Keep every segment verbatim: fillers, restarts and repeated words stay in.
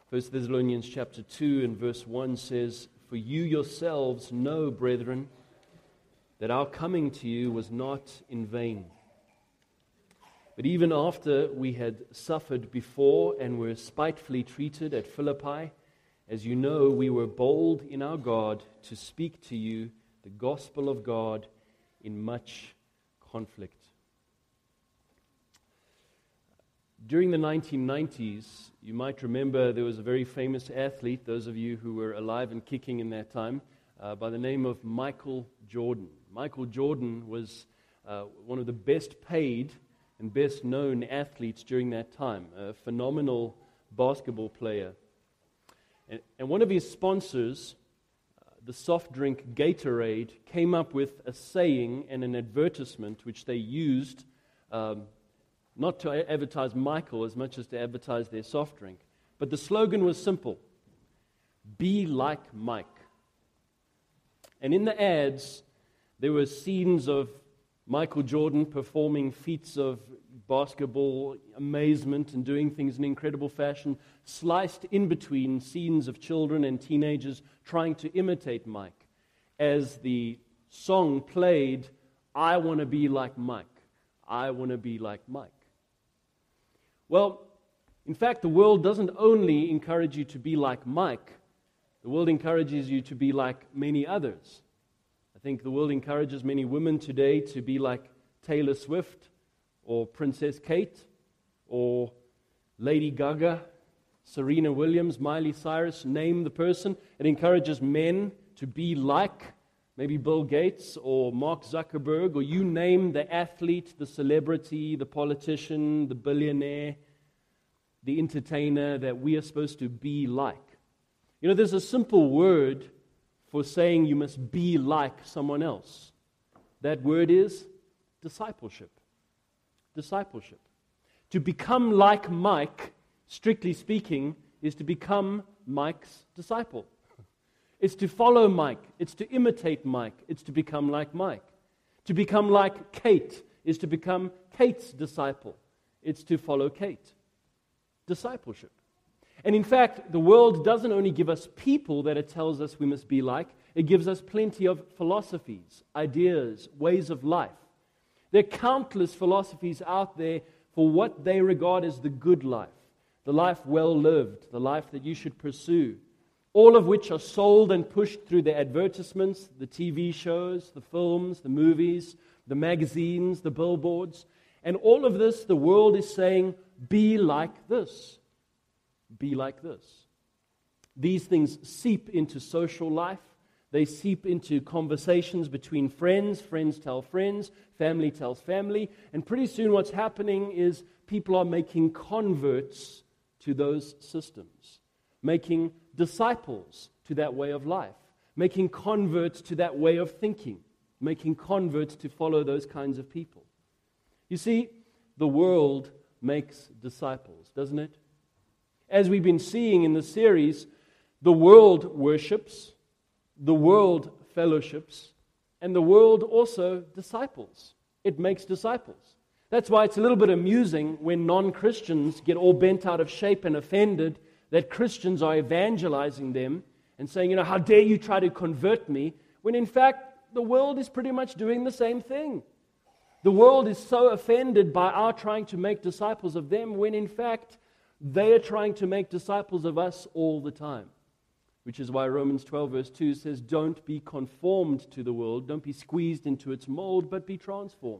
First Thessalonians chapter two and verse one says, "For you yourselves know, brethren, that our coming to you was not in vain. But even after we had suffered before and were spitefully treated at Philippi, as you know, we were bold in our God to speak to you the gospel of God in much conflict." During the nineteen nineties, you might remember there was a very famous athlete, those of you who were alive and kicking in that time, uh, by the name of Michael Jordan. Michael Jordan was uh, one of the best paid and best known athletes during that time, a phenomenal basketball player. And, and one of his sponsors, uh, the soft drink Gatorade, came up with a saying and an advertisement which they used um, not to advertise Michael as much as to advertise their soft drink. But the slogan was simple: "Be like Mike." And in the ads, there were scenes of Michael Jordan performing feats of basketball amazement and doing things in incredible fashion, sliced in between scenes of children and teenagers trying to imitate Mike. As the song played, "I want to be like Mike. I want to be like Mike." Well, in fact, the world doesn't only encourage you to be like Mike. The world encourages you to be like many others. I think the world encourages many women today to be like Taylor Swift or Princess Kate or Lady Gaga, Serena Williams, Miley Cyrus, name the person. It encourages men to be like maybe Bill Gates or Mark Zuckerberg, or you name the athlete, the celebrity, the politician, the billionaire, the entertainer that we are supposed to be like. You know, there's a simple word for saying you must be like someone else. That word is discipleship. Discipleship. To become like Mike, strictly speaking, is to become Mike's disciple. It's to follow Mike. It's to imitate Mike. It's to become like Mike. To become like Kate is to become Kate's disciple. It's to follow Kate. Discipleship. And in fact, the world doesn't only give us people that it tells us we must be like, it gives us plenty of philosophies, ideas, ways of life. There are countless philosophies out there for what they regard as the good life, the life well lived, the life that you should pursue. All of which are sold and pushed through the advertisements, the T V shows, the films, the movies, the magazines, the billboards. And all of this, the world is saying, be like this. Be like this. These things seep into social life. They seep into conversations between friends. Friends tell friends. Family tells family. And pretty soon what's happening is people are making converts to those systems. Making disciples to that way of life, making converts to that way of thinking, making converts to follow those kinds of people. You see, the world makes disciples, doesn't it? As we've been seeing in the series, the world worships, the world fellowships, and the world also disciples. It makes disciples. That's why it's a little bit amusing when non-Christians get all bent out of shape and offended that Christians are evangelizing them and saying, you know, how dare you try to convert me, when in fact the world is pretty much doing the same thing. The world is so offended by our trying to make disciples of them, when in fact they are trying to make disciples of us all the time. Which is why Romans twelve verse two says, don't be conformed to the world, don't be squeezed into its mold, but be transformed.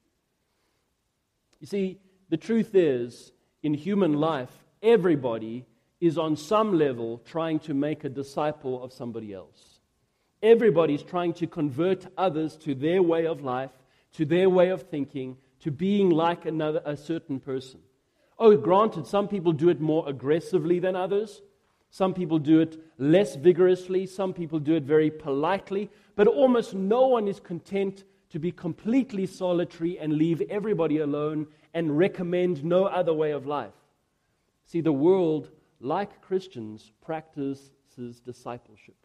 You see, the truth is, in human life, everybody is on some level trying to make a disciple of somebody else. Everybody's trying to convert others to their way of life, to their way of thinking, to being like another, a certain person. Oh, granted, some people do it more aggressively than others. Some people do it less vigorously. Some people do it very politely. But almost no one is content to be completely solitary and leave everybody alone and recommend no other way of life. See, the world, like Christians, practices discipleship.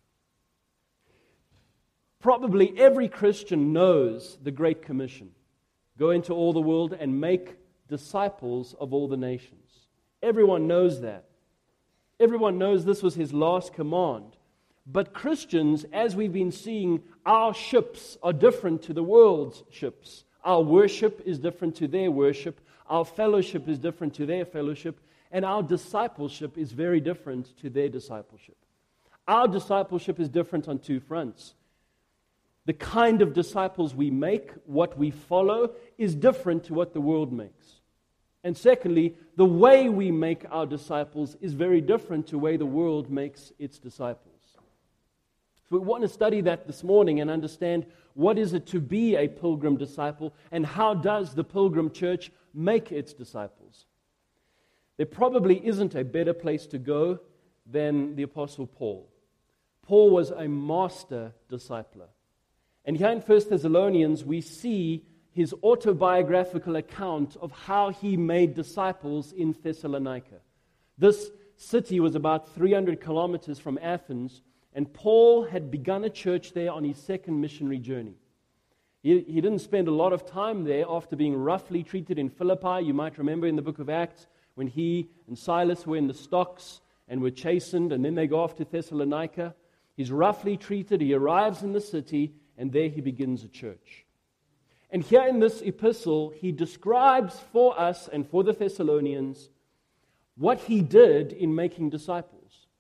Probably every Christian knows the Great Commission. Go into all the world and make disciples of all the nations. Everyone knows that. Everyone knows this was his last command. But Christians, as we've been seeing, our ships are different to the world's ships. Our worship is different to their worship. Our fellowship is different to their fellowship. And our discipleship is very different to their discipleship. Our discipleship is different on two fronts. The kind of disciples we make, what we follow, is different to what the world makes. And secondly, the way we make our disciples is very different to the way the world makes its disciples. So we want to study that this morning and understand what is it to be a pilgrim disciple and how does the pilgrim church make its disciples. There probably isn't a better place to go than the Apostle Paul. Paul was a master discipler. And here in First Thessalonians, we see his autobiographical account of how he made disciples in Thessalonica. This city was about three hundred kilometers from Athens, and Paul had begun a church there on his second missionary journey. He, he didn't spend a lot of time there after being roughly treated in Philippi. You might remember in the book of Acts when he and Silas were in the stocks and were chastened, and then they go off to Thessalonica. He's roughly treated, he arrives in the city, and there he begins a church. And here in this epistle, he describes for us and for the Thessalonians what he did in making disciples.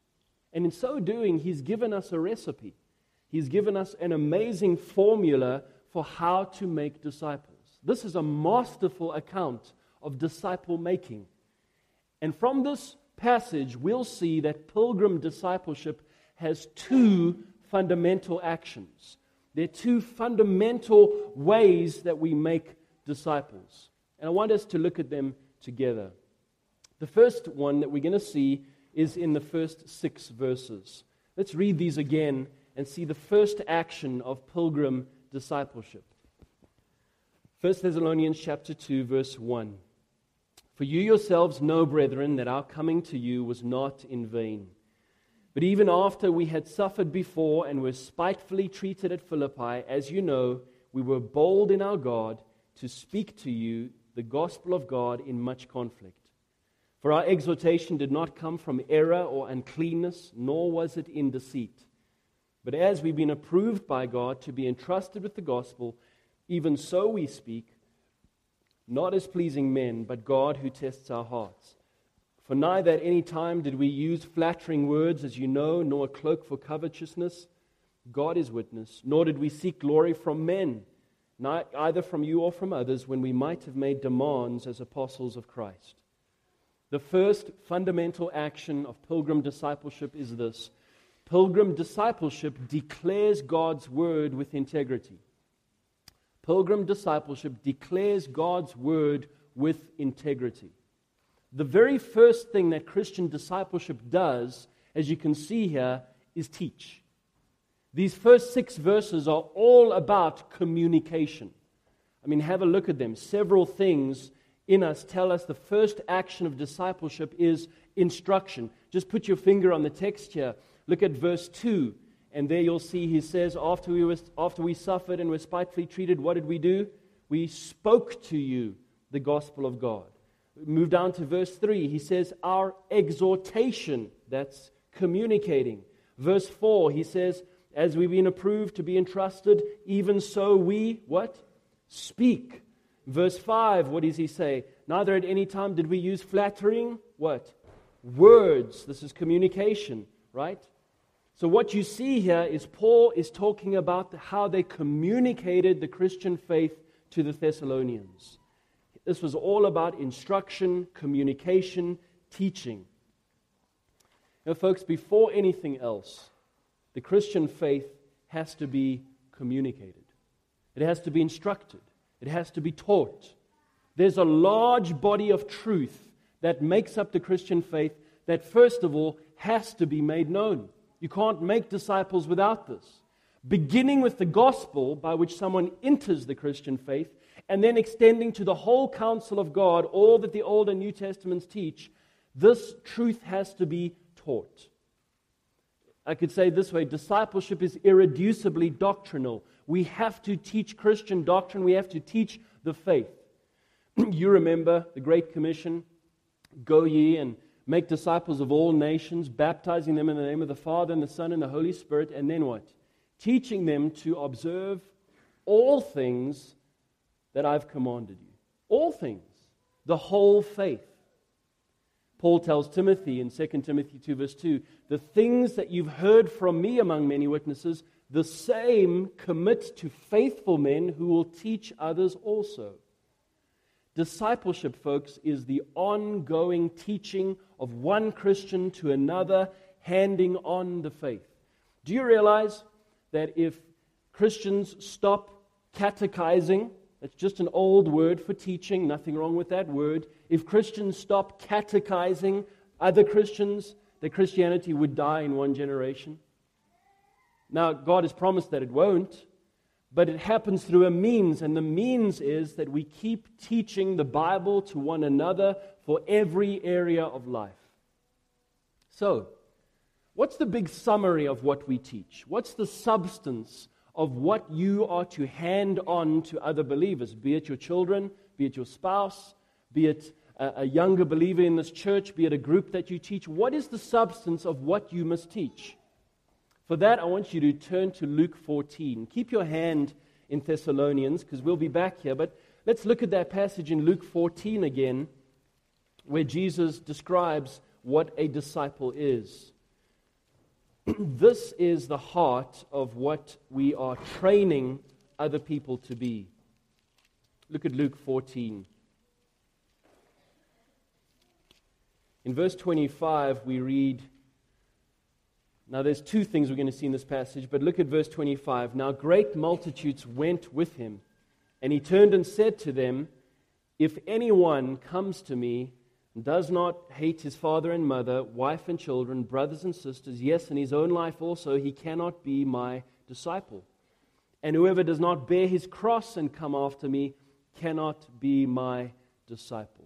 And in so doing, he's given us a recipe. He's given us an amazing formula for how to make disciples. This is a masterful account of disciple making. And from this passage, we'll see that pilgrim discipleship has two fundamental actions. There are two fundamental ways that we make disciples. And I want us to look at them together. The first one that we're going to see is in the first six verses. Let's read these again and see the first action of pilgrim discipleship. First Thessalonians chapter two, verse one. For you yourselves know, brethren, that our coming to you was not in vain. But even after we had suffered before and were spitefully treated at Philippi, as you know, we were bold in our God to speak to you the gospel of God in much conflict. For our exhortation did not come from error or uncleanness, nor was it in deceit. But as we've been approved by God to be entrusted with the gospel, even so we speak, not as pleasing men, but God who tests our hearts. For neither at any time did we use flattering words, as you know, nor a cloak for covetousness. God is witness. Nor did we seek glory from men, either from you or from others, when we might have made demands as apostles of Christ. The first fundamental action of pilgrim discipleship is this. Pilgrim discipleship declares God's word with integrity. Pilgrim discipleship declares God's word with integrity. The very first thing that Christian discipleship does, as you can see here, is teach. These first six verses are all about communication. I mean, have a look at them. Several things in us tell us the first action of discipleship is instruction. Just put your finger on the text here. Look at verse two. And there you'll see he says, after we, was, after we suffered and were spitefully treated, what did we do? We spoke to you the gospel of God. Move down to verse three. He says, our exhortation, that's communicating. Verse four, he says, as we've been approved to be entrusted, even so we, what? Speak. Verse five, what does he say? Neither at any time did we use flattering, what? Words. This is communication, right? So what you see here is Paul is talking about how they communicated the Christian faith to the Thessalonians. This was all about instruction, communication, teaching. Now, folks, before anything else, the Christian faith has to be communicated. It has to be instructed. It has to be taught. There's a large body of truth that makes up the Christian faith that, first of all, has to be made known. You can't make disciples without this. Beginning with the gospel by which someone enters the Christian faith, and then extending to the whole counsel of God, all that the Old and New Testaments teach, this truth has to be taught. I could say it this way, discipleship is irreducibly doctrinal. We have to teach Christian doctrine. We have to teach the faith. You remember the Great Commission, go ye and Make disciples of all nations, baptizing them in the name of the Father and the Son and the Holy Spirit, and then what? Teaching them to observe all things that I've commanded you. All things. The whole faith. Paul tells Timothy in Second Timothy two verse two, the things that you've heard from me among many witnesses, the same commit to faithful men who will teach others also. Discipleship, folks, is the ongoing teaching of one Christian to another, handing on the faith. Do you realize that if Christians stop catechizing, that's just an old word for teaching, nothing wrong with that word. If Christians stop catechizing other Christians, that Christianity would die in one generation. Now, God has promised that it won't, but it happens through a means, and the means is that we keep teaching the Bible to one another for every area of life. So, what's the big summary of what we teach? What's the substance of what you are to hand on to other believers, be it your children, be it your spouse, be it a, a younger believer in this church, be it a group that you teach? What is the substance of what you must teach? For that, I want you to turn to Luke fourteen. Keep your hand in Thessalonians, because we'll be back here, but let's look at that passage in Luke fourteen again, where Jesus describes what a disciple is. This is the heart of what we are training other people to be. Look at Luke fourteen. In verse twenty-five, we read, now there's two things we're going to see in this passage, but look at verse twenty-five. Now great multitudes went with him, and he turned and said to them, if anyone comes to me and does not hate his father and mother, wife and children, brothers and sisters, yes, and his own life also, he cannot be my disciple. And whoever does not bear his cross and come after me cannot be my disciple.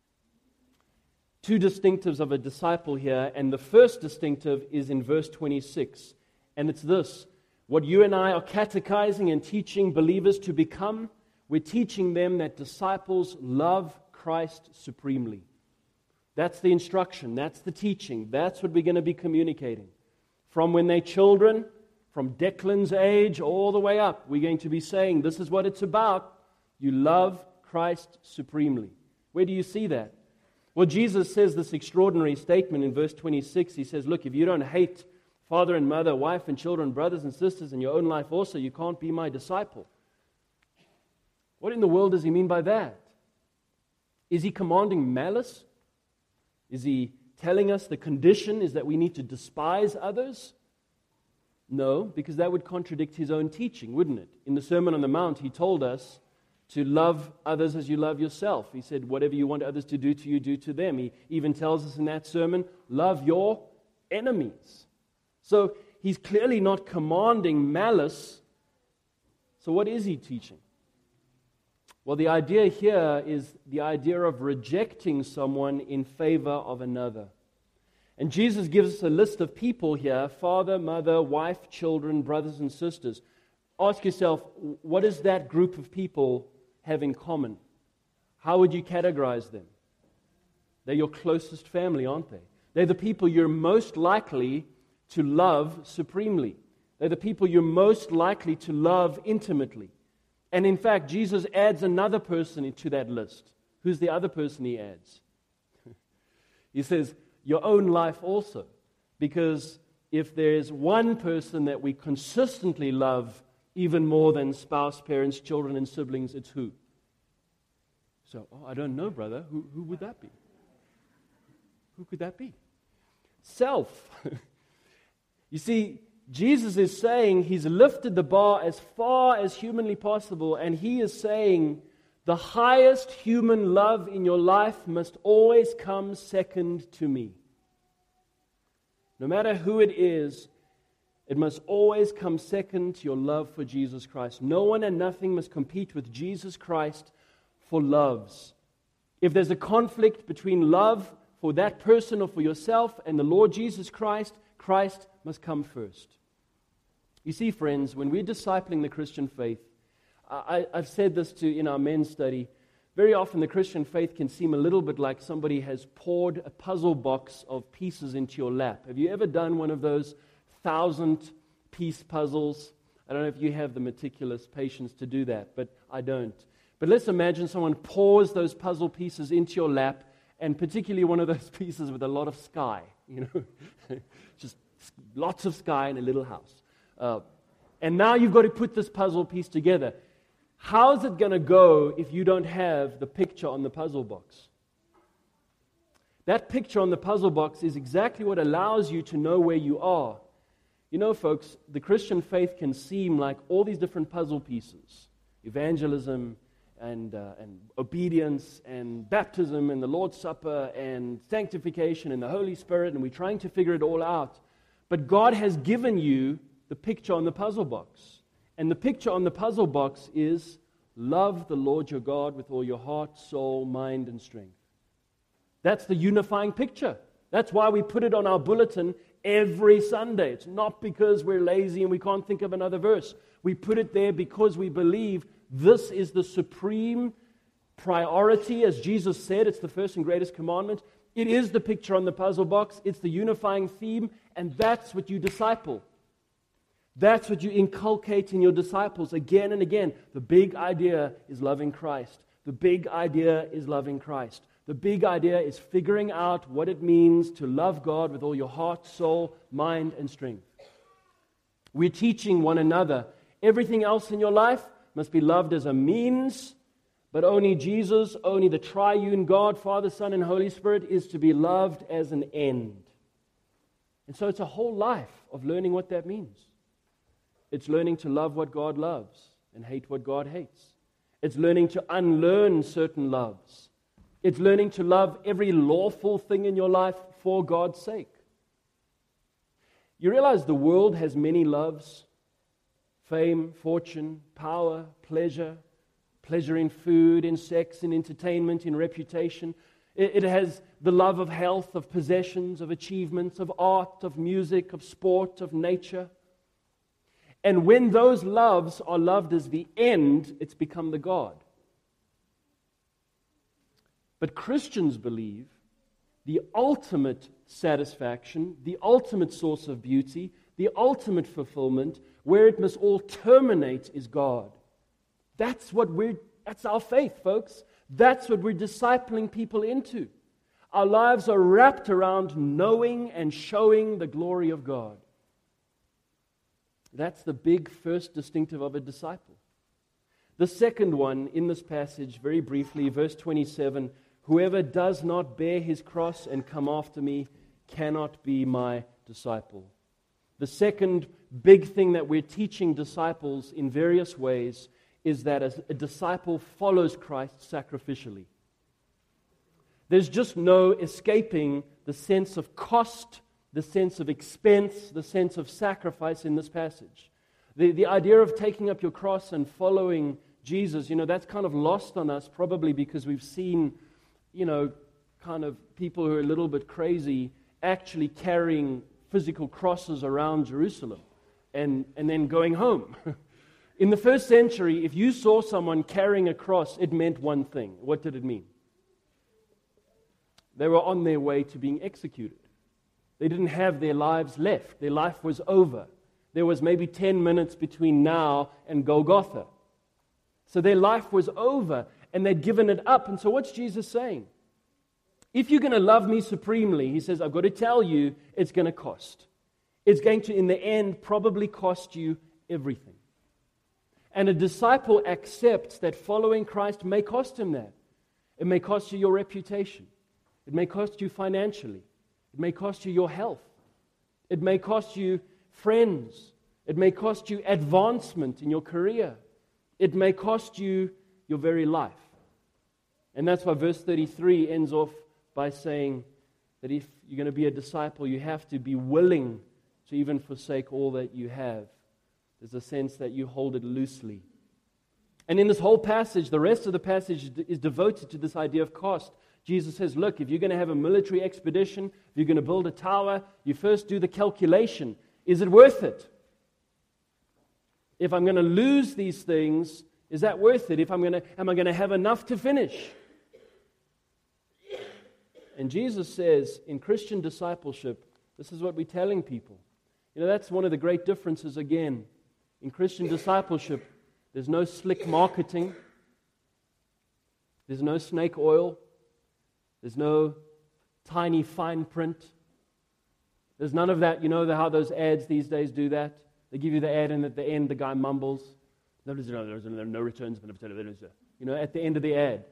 Two distinctives of a disciple here, and the first distinctive is in verse twenty-six, and it's this: what you and I are catechizing and teaching believers to become, we're teaching them that disciples love Christ supremely. That's the instruction, that's the teaching, that's what we're going to be communicating. From when they're children, from Declan's age all the way up, we're going to be saying, this is what it's about. You love Christ supremely. Where do you see that? Well, Jesus says this extraordinary statement in verse twenty-six. He says, look, if you don't hate father and mother, wife and children, brothers and sisters, and your own life also, you can't be my disciple. What in the world does he mean by that? Is he commanding malice? Is he telling us the condition is that we need to despise others? No, because that would contradict his own teaching, wouldn't it? In the Sermon on the Mount, he told us to love others as you love yourself. He said, whatever you want others to do to you, do to them. He even tells us in that sermon, love your enemies. So he's clearly not commanding malice. So what is he teaching? Well, the idea here is the idea of rejecting someone in favor of another. And Jesus gives us a list of people here: father, mother, wife, children, brothers and sisters. Ask yourself, what does that group of people have in common? How would you categorize them? They're your closest family, aren't they? They're the people you're most likely to love supremely. They're the people you're most likely to love intimately. And in fact, Jesus adds another person into that list. Who's the other person he adds? He says, your own life also. Because if there's one person that we consistently love even more than spouse, parents, children, and siblings, it's who? So, oh, I don't know, brother. Who, who would that be? Who could that be? Self. You see, Jesus is saying he's lifted the bar as far as humanly possible, and he is saying the highest human love in your life must always come second to me. No matter who it is, it must always come second to your love for Jesus Christ. No one and nothing must compete with Jesus Christ for loves. If there's a conflict between love for that person or for yourself and the Lord Jesus Christ, Christ must come first. You see, friends, when we're discipling the Christian faith, I, I've said this to in our men's study, Very often the Christian faith can seem a little bit like somebody has poured a puzzle box of pieces into your lap. Have you ever done one of those thousand-piece puzzles? I don't know if you have the meticulous patience to do that, but I don't. But let's imagine someone pours those puzzle pieces into your lap, and particularly one of those pieces with a lot of sky, you know, just lots of sky in a little house. Uh, and now you've got to put this puzzle piece together. How's it going to go if you don't have the picture on the puzzle box? That picture on the puzzle box is exactly what allows you to know where you are. You know, folks, the Christian faith can seem like all these different puzzle pieces. Evangelism and, uh, and obedience and baptism and the Lord's Supper and sanctification and the Holy Spirit, and we're trying to figure it all out. But God has given you the picture on the puzzle box. And the picture on the puzzle box is love the Lord your God with all your heart, soul, mind, and strength. That's the unifying picture. That's why we put it on our bulletin every Sunday. It's not because we're lazy and we can't think of another verse. We put it there because we believe this is the supreme priority. As Jesus said, it's the first and greatest commandment. It is the picture on the puzzle box. It's the unifying theme, and that's what you disciple. That's what you inculcate in your disciples again and again. The big idea is loving Christ. The big idea is loving Christ. The big idea is figuring out what it means to love God with all your heart, soul, mind, and strength. We're teaching one another. Everything else in your life must be loved as a means, but only Jesus, only the triune God, Father, Son, and Holy Spirit is to be loved as an end. And so it's a whole life of learning what that means. It's learning to love what God loves and hate what God hates. It's learning to unlearn certain loves. It's learning to love every lawful thing in your life for God's sake. You realize the world has many loves: fame, fortune, power, pleasure, pleasure in food, in sex, in entertainment, in reputation. It, it has the love of health, of possessions, of achievements, of art, of music, of sport, of nature. And when those loves are loved as the end, it's become the God. But Christians believe the ultimate satisfaction, the ultimate source of beauty, the ultimate fulfillment, where it must all terminate, is God. That's what we're, that's our faith, folks. That's what we're discipling people into. Our lives are wrapped around knowing and showing the glory of God. That's the big first distinctive of a disciple. The second one in this passage, very briefly, verse twenty-seven, whoever does not bear his cross and come after me cannot be my disciple. The second big thing that we're teaching disciples in various ways is that a disciple follows Christ sacrificially. There's just no escaping the sense of cost, the sense of expense, the sense of sacrifice in this passage. The, the idea of taking up your cross and following Jesus, you know, that's kind of lost on us, probably because we've seen, you know, kind of people who are a little bit crazy actually carrying physical crosses around Jerusalem and, and then going home. In the first century, if you saw someone carrying a cross, it meant one thing. What did it mean? They were on their way to being executed. They didn't have their lives left. Their life was over. There was maybe ten minutes between now and Golgotha. So their life was over, and they'd given it up. And so what's Jesus saying? If you're going to love me supremely, he says, I've got to tell you, it's going to cost. It's going to, in the end, probably cost you everything. And a disciple accepts that following Christ may cost him that. It may cost you your reputation. It may cost you financially. It may cost you your health. It may cost you friends. It may cost you advancement in your career. It may cost you your very life. And that's why verse thirty-three ends off by saying that if you're going to be a disciple, you have to be willing to even forsake all that you have. There's a sense that you hold it loosely. And in this whole passage, the rest of the passage is devoted to this idea of cost. Jesus says, look, if you're going to have a military expedition, if you're going to build a tower, you first do the calculation. Is it worth it? If I'm going to lose these things, Is that worth it? If I'm going to, am I going to have enough to finish? And Jesus says in Christian discipleship, this is what we're telling people. You know, that's one of the great differences again. In Christian discipleship, there's no slick marketing. There's no snake oil. There's no tiny fine print. There's none of that. You know how those ads these days do that? They give you the ad, and at the end, the guy mumbles, no, there's no, there's no returns. You know, at the end of the ad.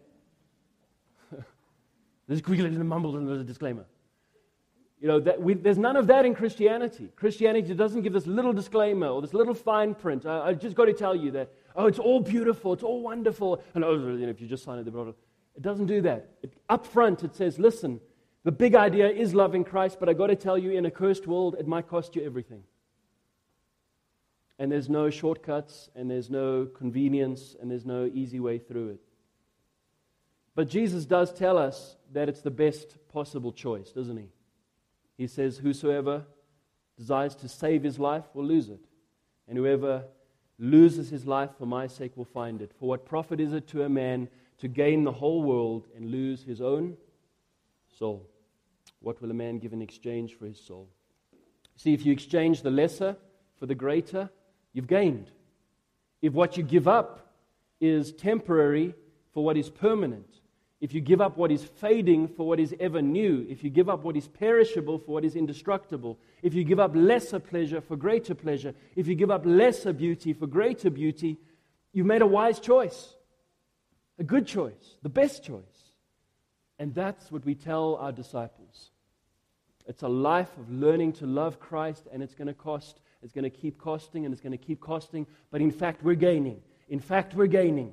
There's quickly a mumble and there's a disclaimer. You know, that we, there's none of that in Christianity. Christianity doesn't give this little disclaimer or this little fine print. I, I just got to tell you that, oh, it's all beautiful, it's all wonderful. And oh, you know, if you just sign it, it doesn't do that. It, up front, it says, listen, the big idea is loving Christ, but I got to tell you, in a cursed world, it might cost you everything. And there's no shortcuts, and there's no convenience, and there's no easy way through it. But Jesus does tell us that it's the best possible choice, doesn't he? He says, whosoever desires to save his life will lose it. And whoever loses his life for my sake will find it. For what profit is it to a man to gain the whole world and lose his own soul? What will a man give in exchange for his soul? See, if you exchange the lesser for the greater, you've gained. If what you give up is temporary for what is permanent, if you give up what is fading for what is ever new, if you give up what is perishable for what is indestructible, if you give up lesser pleasure for greater pleasure, if you give up lesser beauty for greater beauty, you've made a wise choice, a good choice, the best choice. And that's what we tell our disciples. It's a life of learning to love Christ, and it's going to cost, it's going to keep costing, and it's going to keep costing, but in fact we're gaining. In fact we're gaining.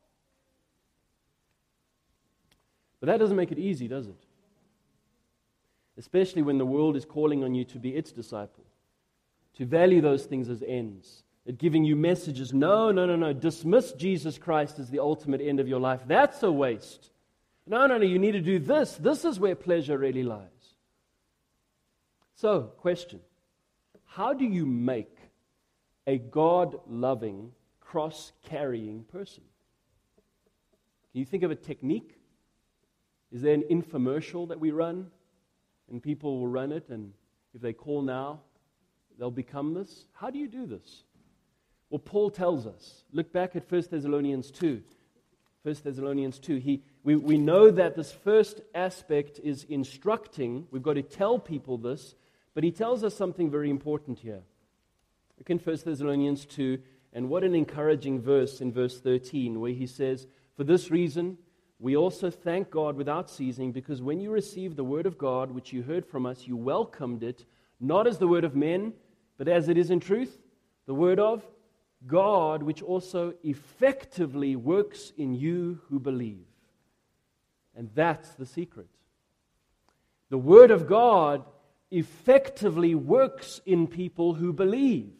But that doesn't make it easy, does it? Especially when the world is calling on you to be its disciple, to value those things as ends, at giving you messages, no, no, no, no, dismiss Jesus Christ as the ultimate end of your life. That's a waste. No, no, no, you need to do this. This is where pleasure really lies. So, question, how do you make a God-loving, cross-carrying person? Can you think of a technique? Is there an infomercial that we run, and people will run it, and if they call now, they'll become this? How do you do this? Well, Paul tells us. Look back at First Thessalonians two. First Thessalonians two. He, we, we know that this first aspect is instructing. We've got to tell people this, but he tells us something very important here. Look in First Thessalonians two, and what an encouraging verse in verse thirteen, where he says, for this reason, we also thank God without ceasing, because when you received the word of God, which you heard from us, you welcomed it, not as the word of men, but as it is in truth, the word of God, which also effectively works in you who believe. And that's the secret. The word of God effectively works in people who believe.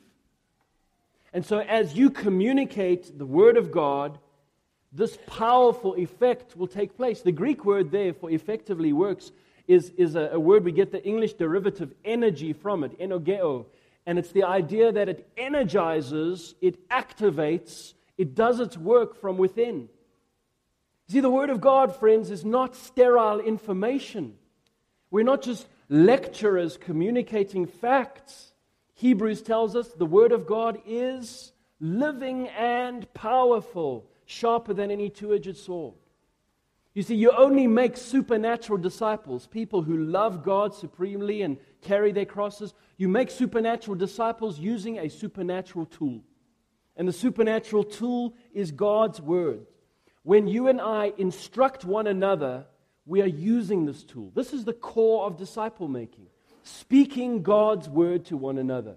And so as you communicate the word of God, this powerful effect will take place. The Greek word there for effectively works is, is a, a word we get the English derivative energy from it, energeo. And it's the idea that it energizes, it activates, it does its work from within. See, the Word of God, friends, is not sterile information. We're not just lecturers communicating facts. Hebrews tells us the Word of God is living and powerful, sharper than any two-edged sword. You see, you only make supernatural disciples, people who love God supremely and carry their crosses. You make supernatural disciples using a supernatural tool. And the supernatural tool is God's Word. When you and I instruct one another, we are using this tool. This is the core of disciple making. Speaking God's Word to one another.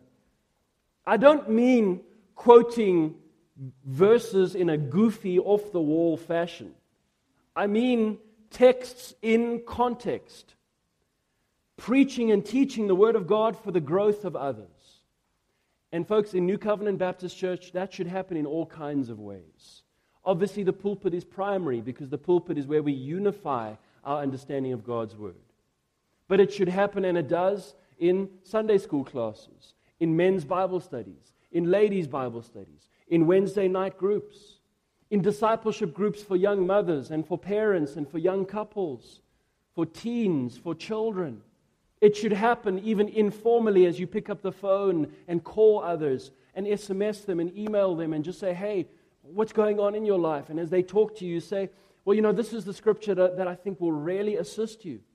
I don't mean quoting verses in a goofy, off-the-wall fashion. I mean texts in context. Preaching and teaching the Word of God for the growth of others. And folks, in New Covenant Baptist Church, that should happen in all kinds of ways. Obviously, the pulpit is primary because the pulpit is where we unify our understanding of God's Word. But it should happen, and it does, in Sunday school classes, in men's Bible studies, in ladies' Bible studies, in Wednesday night groups. in discipleship groups for young mothers and for parents and for young couples, for teens, for children. It should happen even informally as you pick up the phone and call others and S M S them and email them and just say, hey, what's going on in your life? And as they talk to you, say, well, you know, this is the scripture that, that I think will really assist you.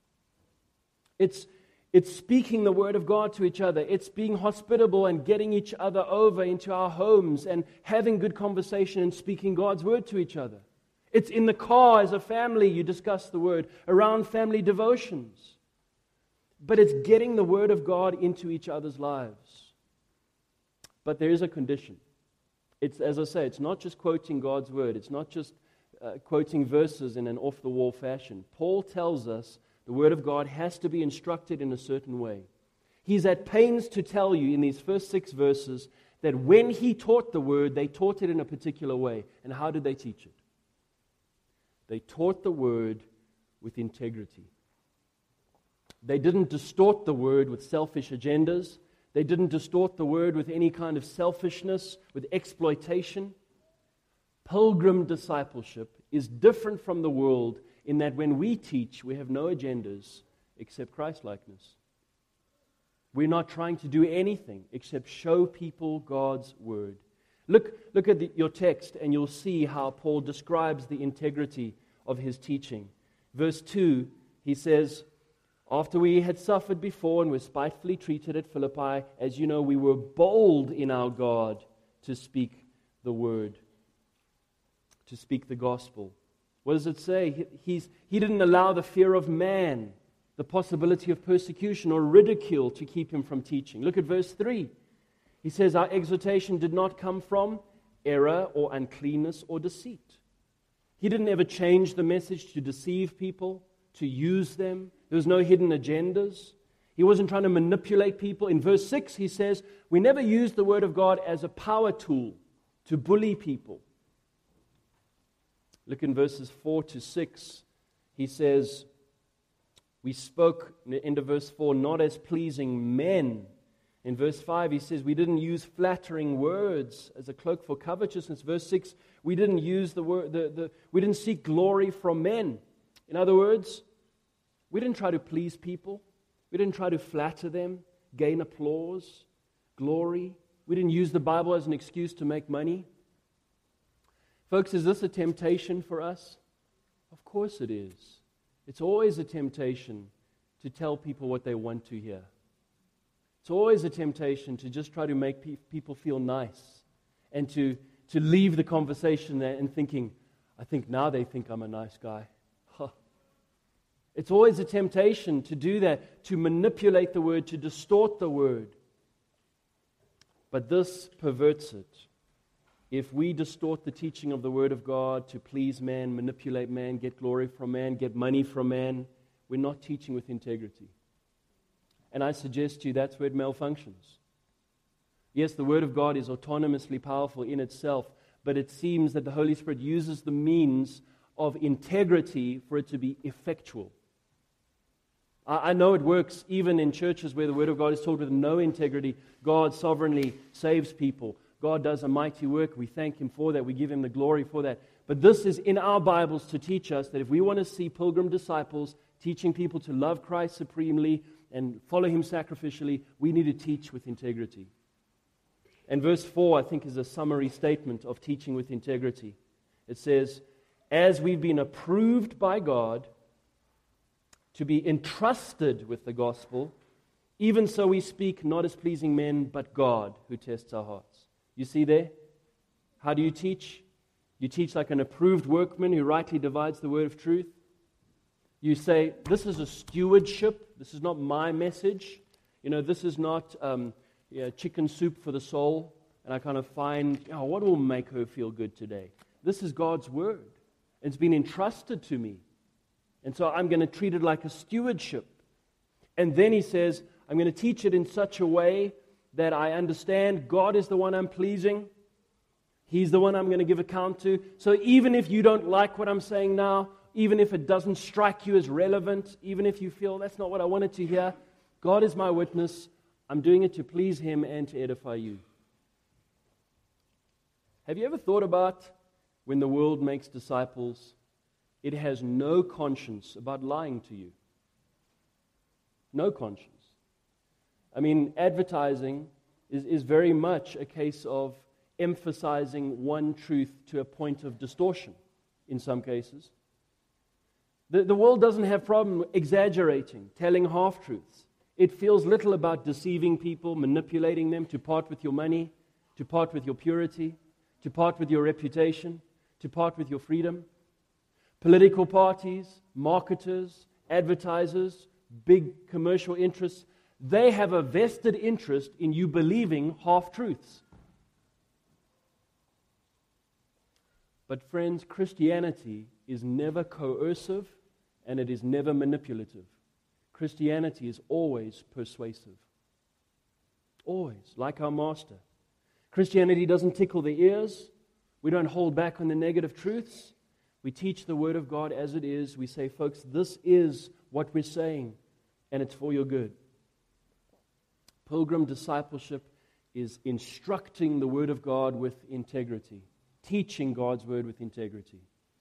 It's, it's speaking the word of God to each other. It's being hospitable and getting each other over into our homes and having good conversation and speaking God's word to each other. It's in the car as a family you discuss the word, around family devotions. But it's getting the word of God into each other's lives. But there is a condition. It's, as I say, it's not just quoting God's word. It's not just uh, quoting verses in an off-the-wall fashion. Paul tells us the word of God has to be instructed in a certain way. He's at pains to tell you in these first six verses that when he taught the word, they taught it in a particular way. And how did they teach it? They taught the word with integrity. They didn't distort the word with selfish agendas. They didn't distort the word with any kind of selfishness, with exploitation. Pilgrim discipleship is different from the world in that when we teach, we have no agendas except Christ-likeness. We're not trying to do anything except show people God's word. Look, look at the, your text and you'll see how Paul describes the integrity of his teaching. Verse two, he says, after we had suffered before and were spitefully treated at Philippi, as you know, we were bold in our God to speak the word, to speak the gospel. What does it say? He, he's, he didn't allow the fear of man, the possibility of persecution or ridicule to keep him from teaching. Look at verse three. He says, our exhortation did not come from error or uncleanness or deceit. He didn't ever change the message to deceive people, to use them. There was no hidden agendas. He wasn't trying to manipulate people. In verse six, he says, we never use the word of God as a power tool to bully people. Look in verses four to six. He says, we spoke, in the end of verse four, not as pleasing men. In verse five, he says, we didn't use flattering words as a cloak for covetousness. Verse six, we didn't use the word, the, the, we didn't seek glory from men. In other words, we didn't try to please people. We didn't try to flatter them, gain applause, glory. We didn't use the Bible as an excuse to make money. Folks, is this a temptation for us? Of course it is. It's always a temptation to tell people what they want to hear. It's always a temptation to just try to make pe- people feel nice and to, to leave the conversation there and thinking, I think now they think I'm a nice guy. Huh. It's always a temptation to do that, to manipulate the word, to distort the word. But this perverts it. If we distort the teaching of the word of God to please man, manipulate man, get glory from man, get money from man, we're not teaching with integrity. And I suggest to you that's where it malfunctions. Yes, the word of God is autonomously powerful in itself, but it seems that the Holy Spirit uses the means of integrity for it to be effectual. I know it works even in churches where the Word of God is taught with no integrity. God sovereignly saves people. God does a mighty work. We thank Him for that. We give Him the glory for that. But this is in our Bibles to teach us that if we want to see pilgrim disciples teaching people to love Christ supremely and follow Him sacrificially, we need to teach with integrity. And verse four, I think, is a summary statement of teaching with integrity. It says, as we've been approved by God to be entrusted with the gospel, even so we speak not as pleasing men, but God who tests our hearts. You see there? How do you teach? You teach like an approved workman who rightly divides the word of truth. You say, this is a stewardship. This is not my message. You know, this is not um, yeah, chicken soup for the soul. And I kind of find, oh, what will make her feel good today? This is God's word. It's been entrusted to me. And so I'm going to treat it like a stewardship. And then he says, I'm going to teach it in such a way that I understand God is the one I'm pleasing. He's the one I'm going to give account to. So even if you don't like what I'm saying now, even if it doesn't strike you as relevant, even if you feel that's not what I wanted to hear, God is my witness. I'm doing it to please Him and to edify you. Have you ever thought about when the world makes disciples, it has no conscience about lying to you. No conscience. I mean, advertising is, is very much a case of emphasizing one truth to a point of distortion in some cases. The, the world doesn't have problem exaggerating, telling half-truths. It feels little about deceiving people, manipulating them to part with your money, to part with your purity, to part with your reputation, to part with your freedom. Political parties, marketers, advertisers, big commercial interests, they have a vested interest in you believing half-truths. But friends, Christianity is never coercive and it is never manipulative. Christianity is always persuasive. Always, like our Master. Christianity doesn't tickle the ears. We don't hold back on the negative truths. We teach the Word of God as it is. We say, folks, this is what we're saying, and it's for your good. Pilgrim discipleship is instructing the Word of God with integrity, teaching God's Word with integrity.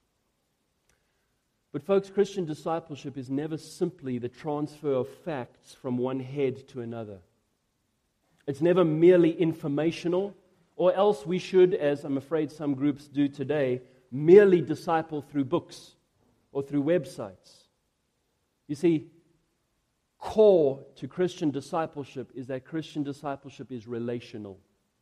But folks, Christian discipleship is never simply the transfer of facts from one head to another. It's never merely informational, or else we should, as I'm afraid some groups do today, merely disciple through books or through websites. You see, core to Christian discipleship is that Christian discipleship is relational.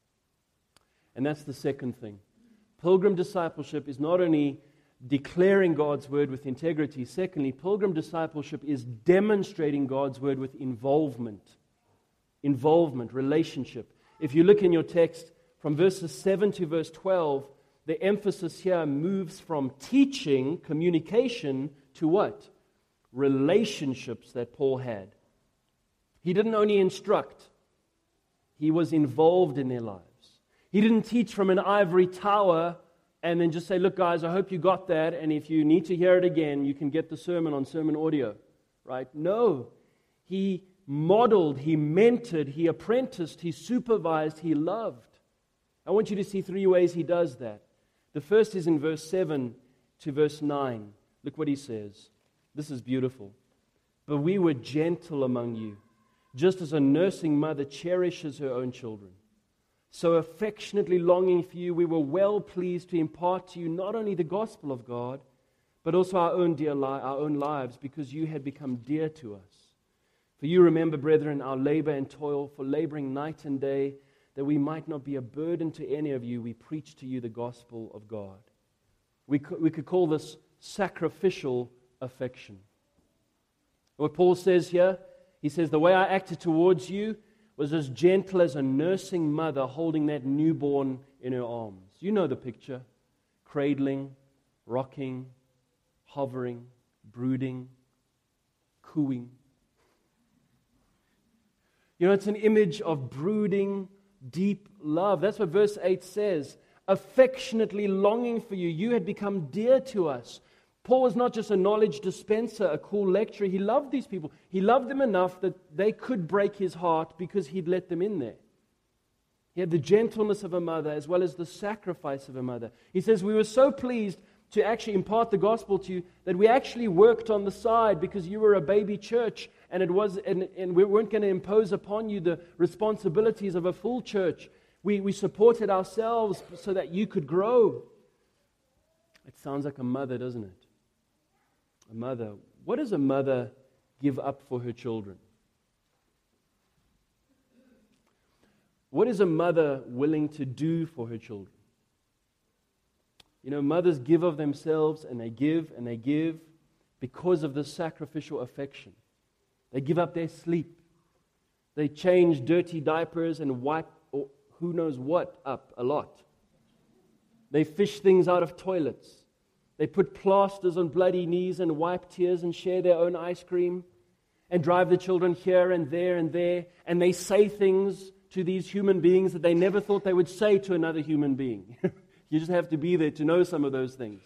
And that's the second thing. Pilgrim discipleship is not only declaring God's Word with integrity. Secondly, pilgrim discipleship is demonstrating God's Word with involvement. Involvement, relationship. If you look in your text from verses seven to verse twelve, the emphasis here moves from teaching, communication, to what? Relationships that Paul had. He didn't only instruct, he was involved in their lives. He didn't teach from an ivory tower and then just say, look guys, I hope you got that, and if you need to hear it again, you can get the sermon on sermon audio. Right? No. He modeled, he mentored, he apprenticed, he supervised, he loved. I want you to see three ways he does that. The first is in verse seven to verse nine. Look what he says. This is beautiful. But we were gentle among you, just as a nursing mother cherishes her own children. So affectionately longing for you, we were well pleased to impart to you not only the gospel of God, but also our own dear li- our own lives, because you had become dear to us. For you remember, brethren, our labor and toil, for laboring night and day, that we might not be a burden to any of you, we preach to you the gospel of God. We could, we could call this sacrificial affection. What Paul says here, he says, the way I acted towards you was as gentle as a nursing mother holding that newborn in her arms. You know the picture. Cradling, rocking, hovering, brooding, cooing. You know, it's an image of brooding, deep love. That's what verse eight says. Affectionately longing for you. You had become dear to us. Paul was not just a knowledge dispenser, a cool lecturer. He loved these people. He loved them enough that they could break his heart because he'd let them in there. He had the gentleness of a mother as well as the sacrifice of a mother. He says, we were so pleased to actually impart the gospel to you that we actually worked on the side because you were a baby church and it was and, and we weren't going to impose upon you the responsibilities of a full church. We, we supported ourselves so that you could grow. It sounds like a mother, doesn't it? A mother. What does a mother give up for her children? What is a mother willing to do for her children? You know, mothers give of themselves and they give and they give because of the sacrificial affection. They give up their sleep. They change dirty diapers and wipe or who knows what up a lot. They fish things out of toilets. They put plasters on bloody knees and wipe tears and share their own ice cream and drive the children here and there and there. And they say things to these human beings that they never thought they would say to another human being. You just have to be there to know some of those things.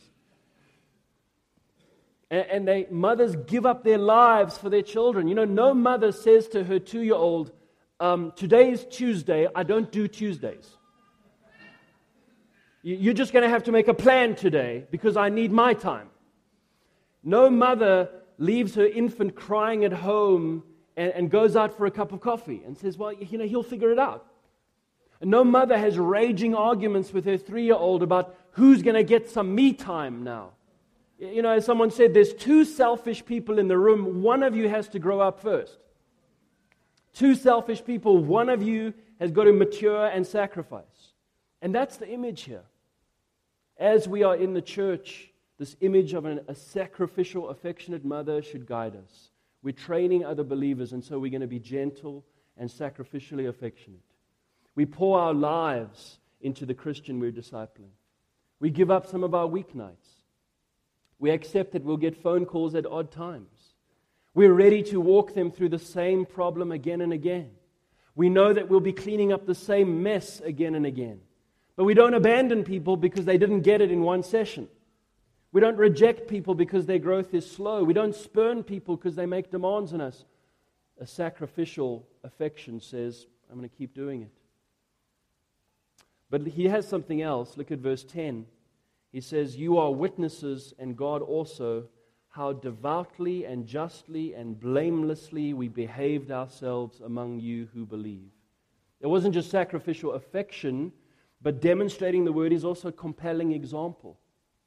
And, and they mothers give up their lives for their children. You know, no mother says to her two-year-old, um, today is Tuesday, I don't do Tuesdays. You're just going to have to make a plan today because I need my time. No mother leaves her infant crying at home and, and goes out for a cup of coffee and says, well, you know, he'll figure it out. And no mother has raging arguments with her three-year-old about who's going to get some me time now. You know, as someone said, there's two selfish people in the room. One of you has to grow up first. Two selfish people. One of you has got to mature and sacrifice. And that's the image here. As we are in the church, this image of an, a sacrificial, affectionate mother should guide us. We're training other believers, and so we're going to be gentle and sacrificially affectionate. We pour our lives into the Christian we're discipling. We give up some of our weeknights. We accept that we'll get phone calls at odd times. We're ready to walk them through the same problem again and again. We know that we'll be cleaning up the same mess again and again. But we don't abandon people because they didn't get it in one session. We don't reject people because their growth is slow. We don't spurn people because they make demands on us. A sacrificial affection says, I'm going to keep doing it. But he has something else. Look at verse ten. He says, you are witnesses, and God also, how devoutly and justly and blamelessly we behaved ourselves among you who believe. It wasn't just sacrificial affection, but demonstrating the word is also a compelling example.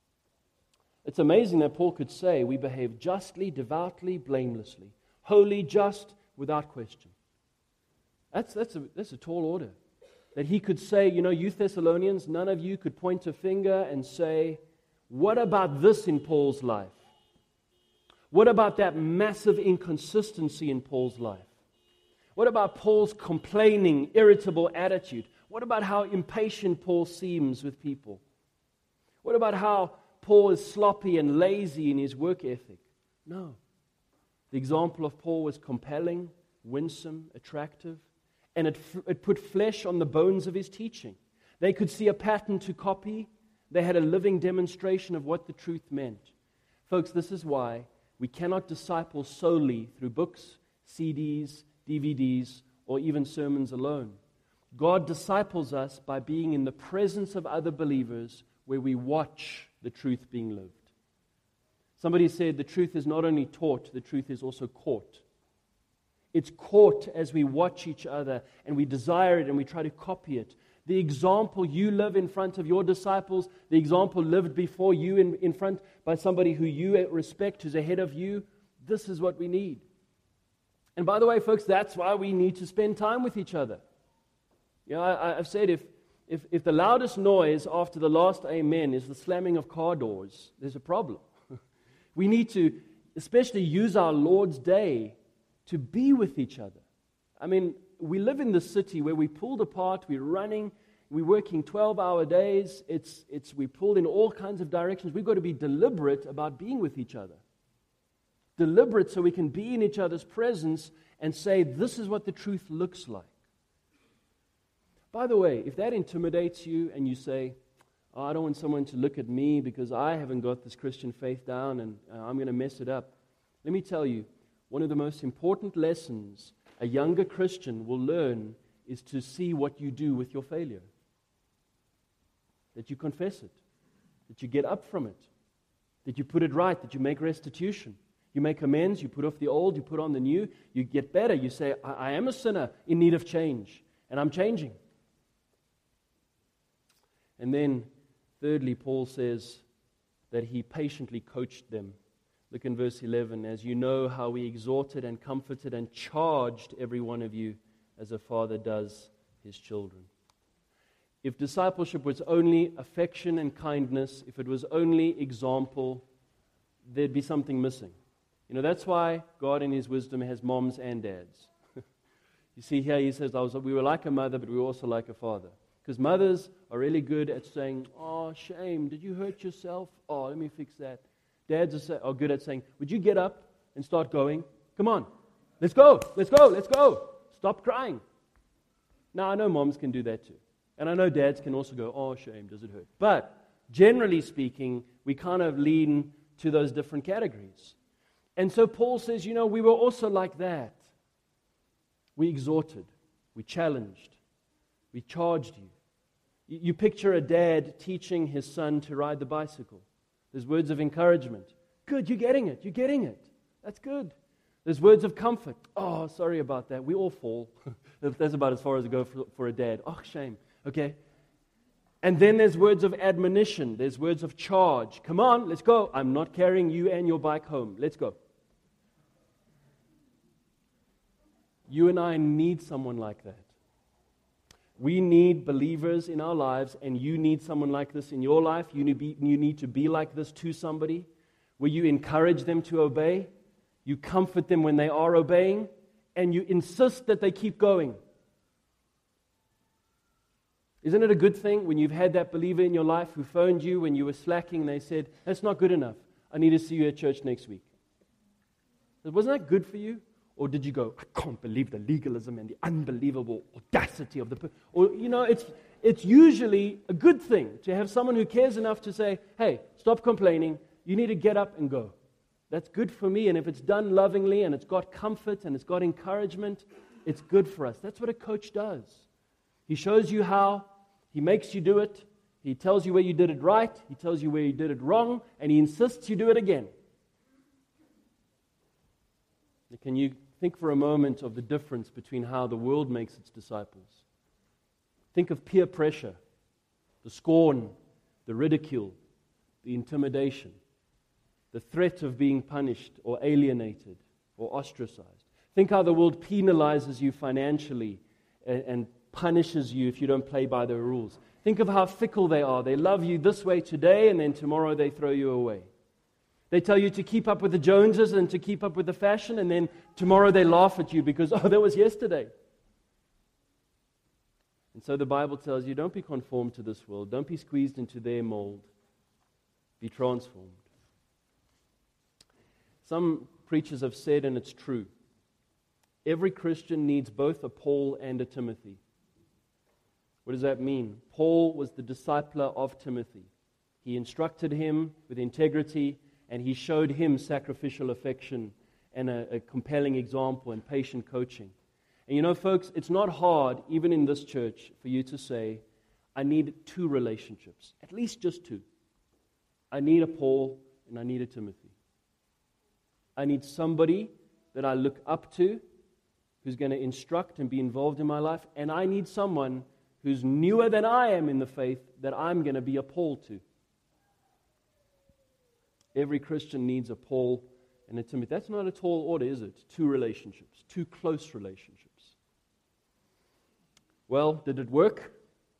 It's amazing that Paul could say we behave justly, devoutly, blamelessly, holy, just, without question. That's, that's, a, that's a tall order. That he could say, you know, you Thessalonians, none of you could point a finger and say, what about this in Paul's life? What about that massive inconsistency in Paul's life? What about Paul's complaining, irritable attitude? What about how impatient Paul seems with people? What about how Paul is sloppy and lazy in his work ethic? No. The example of Paul was compelling, winsome, attractive. And it, it put flesh on the bones of his teaching. They could see a pattern to copy. They had a living demonstration of what the truth meant. Folks, this is why we cannot disciple solely through books, C Ds, D V Ds, or even sermons alone. God disciples us by being in the presence of other believers where we watch the truth being lived. Somebody said the truth is not only taught, the truth is also caught. It's caught as we watch each other and we desire it and we try to copy it. The example you live in front of your disciples, the example lived before you in, in front by somebody who you respect, who's ahead of you, this is what we need. And by the way, folks, that's why we need to spend time with each other. You know, I, I've said if, if, if the loudest noise after the last amen is the slamming of car doors, there's a problem. We need to especially use our Lord's day to be with each other. I mean, we live in this city where we pulled apart, we're running, we're working twelve-hour days, it's, it's, we're pulled in all kinds of directions. We've got to be deliberate about being with each other. Deliberate so we can be in each other's presence and say, this is what the truth looks like. By the way, if that intimidates you and you say, oh, I don't want someone to look at me because I haven't got this Christian faith down and uh, I'm going to mess it up. Let me tell you, one of the most important lessons a younger Christian will learn is to see what you do with your failure. That you confess it. That you get up from it. That you put it right. That you make restitution. You make amends. You put off the old. You put on the new. You get better. You say, I, I am a sinner in need of change. And I'm changing. And then, thirdly, Paul says that he patiently coached them. Look in verse eleven, as you know how we exhorted and comforted and charged every one of you as a father does his children. If discipleship was only affection and kindness, if it was only example, there'd be something missing. You know, that's why God in his wisdom has moms and dads. You see here he says, I was, we were like a mother, but we were also like a father. Because mothers are really good at saying, oh, shame, did you hurt yourself? Oh, let me fix that. Dads are, say, are good at saying, would you get up and start going? Come on, let's go, let's go, let's go. Stop crying. Now, I know moms can do that too. And I know dads can also go, oh, shame, does it hurt? But generally speaking, we kind of lean to those different categories. And so Paul says, you know, we were also like that. We exhorted, we challenged, we charged you. You, you picture a dad teaching his son to ride the bicycle. There's words of encouragement. Good, you're getting it, you're getting it. That's good. There's words of comfort. Oh, sorry about that. We all fall. That's about as far as I go for, for a dad. Oh, shame. Okay. And then there's words of admonition. There's words of charge. Come on, let's go. I'm not carrying you and your bike home. Let's go. You and I need someone like that. We need believers in our lives, and you need someone like this in your life. You need, be, you need to be like this to somebody, where you encourage them to obey. You comfort them when they are obeying, and you insist that they keep going. Isn't it a good thing when you've had that believer in your life who phoned you when you were slacking and they said, that's not good enough. I need to see you at church next week. Wasn't that good for you? Or did you go, I can't believe the legalism and the unbelievable audacity of the person. Or, you know, it's, it's usually a good thing to have someone who cares enough to say, hey, stop complaining. You need to get up and go. That's good for me, and if it's done lovingly and it's got comfort and it's got encouragement, it's good for us. That's what a coach does. He shows you how, he makes you do it, he tells you where you did it right, he tells you where you did it wrong, and he insists you do it again. Can you think for a moment of the difference between how the world makes its disciples? Think of peer pressure, the scorn, the ridicule, the intimidation, the threat of being punished or alienated or ostracized. Think how the world penalizes you financially and, and punishes you if you don't play by their rules. Think of how fickle they are. They love you this way today, and then tomorrow they throw you away. They tell you to keep up with the Joneses and to keep up with the fashion, and then tomorrow they laugh at you because, oh, that was yesterday. And so the Bible tells you, don't be conformed to this world. Don't be squeezed into their mold. Be transformed. Some preachers have said, and it's true, every Christian needs both a Paul and a Timothy. What does that mean? Paul was the discipler of Timothy. He instructed him with integrity, and he showed him sacrificial affection and a, a compelling example and patient coaching. And you know, folks, it's not hard, even in this church, for you to say, I need two relationships, at least just two. I need a Paul and I need a Timothy. I need somebody that I look up to, who's going to instruct and be involved in my life, and I need someone who's newer than I am in the faith that I'm going to be a Paul to. Every Christian needs a Paul and a Timothy. That's not a tall order, is it? Two relationships, two close relationships. Well, did it work?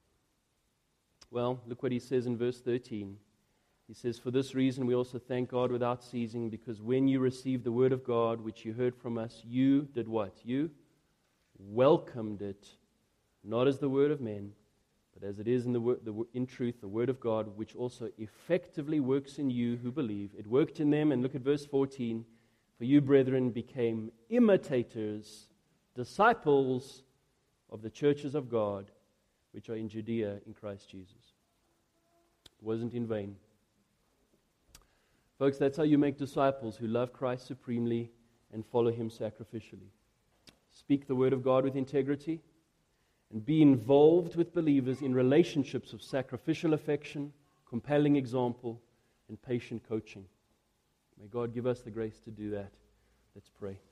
Well, look what he says in verse thirteen. He says, for this reason we also thank God without ceasing, because when you received the word of God, which you heard from us, you did what? You welcomed it, not as the word of men, but as it is in, the, word, the in truth, the word of God, which also effectively works in you who believe. It worked in them, and look at verse fourteen. For you, brethren, became imitators, disciples of the churches of God, which are in Judea in Christ Jesus. It wasn't in vain. Folks, that's how you make disciples who love Christ supremely and follow Him sacrificially. Speak the word of God with integrity and be involved with believers in relationships of sacrificial affection, compelling example, and patient coaching. May God give us the grace to do that. Let's pray.